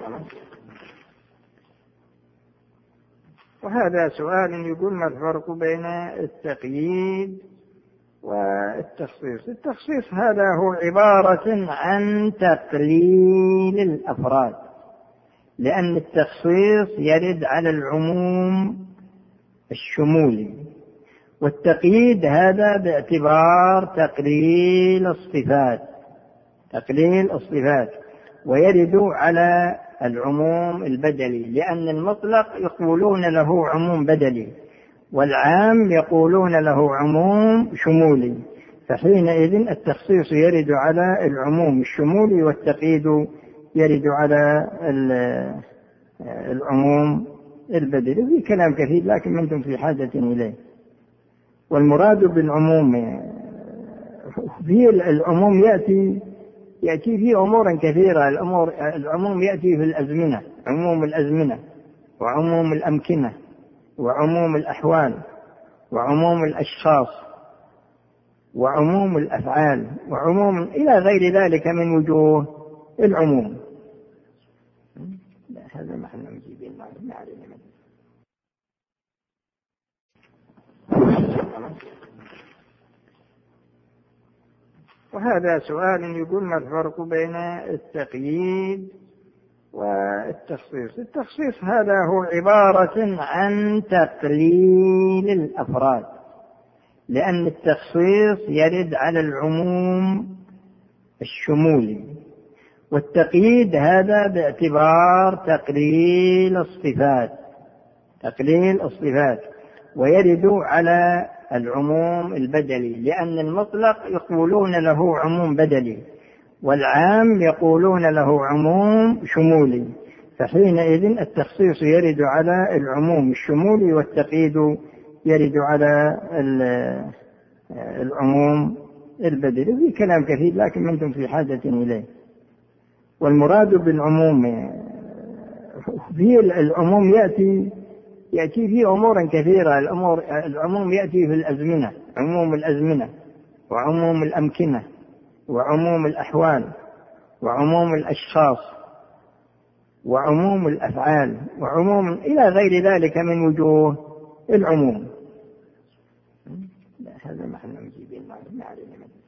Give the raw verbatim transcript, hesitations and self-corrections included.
وهذا سؤال يقول: ما الفرق بين التقييد والتخصيص؟ التخصيص هذا هو عبارة عن تقليل الأفراد، لأن التخصيص يرد على العموم الشمولي، والتقييد هذا باعتبار تقليل الصفات تقليل الصفات ويرد على العموم البدلي، لأن المطلق يقولون له عموم بدلي، والعام يقولون له عموم شمولي، فحينئذ التخصيص يرد على العموم الشمولي، والتقييد يرد على العموم البدلي. في كلام كثير لكن ما أنتم في حاجة إليه. والمراد بالعموم، في العموم يأتي يأتي في أمور كثيرة. الأمور العموم يأتي في الأزمنة، عموم الأزمنة، وعموم الأمكنة، وعموم الأحوال، وعموم الأشخاص، وعموم الأفعال، وعموم إلى غير ذلك من وجوه العموم. هذا ما احنا مجيبين ما علينا منه. وهذا سؤال يقول: ما الفرق بين التقييد والتخصيص؟ التخصيص هذا هو عبارة عن تقليل الأفراد، لأن التخصيص يرد على العموم الشمولي، والتقييد هذا باعتبار تقليل الصفات تقليل الصفات ويرد على العموم البدلي، لأن المطلق يقولون له عموم بدلي، والعام يقولون له عموم شمولي، فحينئذ التخصيص يرد على العموم الشمولي، والتقييد يرد على العموم البدلي. في كلام كثير لكن ما أنتم في حاجة إليه. والمراد بالعموم، في العموم يأتي يأتي في أمور كثيرة. الأمور العموم يأتي في الأزمنة، عموم الأزمنة، وعموم الأمكنة، وعموم الأحوال، وعموم الأشخاص، وعموم الأفعال، وعموم إلى غير ذلك من وجوه العموم. هذا ما احنا مجيبين ما علينا منه.